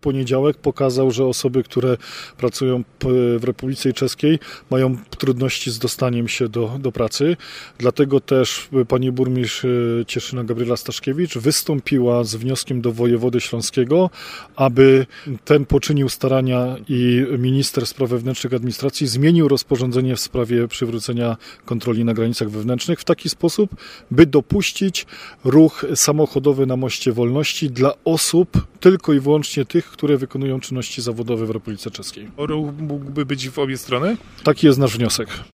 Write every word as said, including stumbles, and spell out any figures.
poniedziałek pokazał, że osoby, które pracują w Republice Czeskiej, mają trudności z dostaniem się do, do pracy. Dlatego też pani burmistrz Cieszyna Gabriela Staszkiewicz wystąpiła z wnioskiem do wojewody śląskiego, aby ten poczynił starania i minister spraw wewnętrznych administracji zmienił rozporządzenie w sprawie przywrócenia kontroli na granicach wewnętrznych w taki sposób, by dopuścić ruch samochodowy na Moście Wolności dla osób, tylko i wyłącznie tych, które wykonują czynności zawodowe w Republice Czeskiej. Ruch mógłby być w obie strony? Taki jest nasz wniosek.